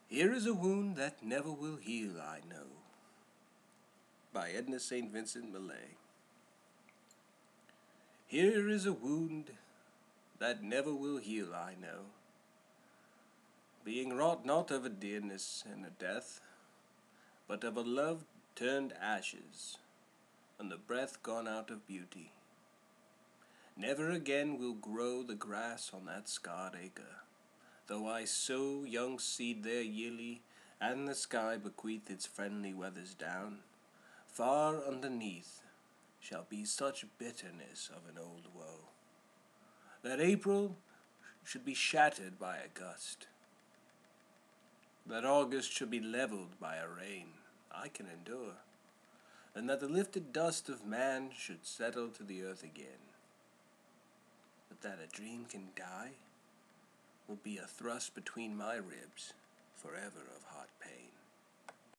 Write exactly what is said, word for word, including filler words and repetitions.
Here is a wound that never will heal, I know. By Edna Saint Vincent Millay. Here is a wound that never will heal, I know, being wrought not of a dearness and a death, but of a love turned ashes, and the breath gone out of beauty. Never again will grow the grass on that scarred acre, though I sow young seed there yearly, and the sky bequeath its friendly weathers down. Far underneath shall be such bitterness of an old woe, that April should be shattered by a gust, that August should be leveled by a rain, I can endure, and that the lifted dust of man should settle to the earth again. But that a dream can die will be a thrust between my ribs forever of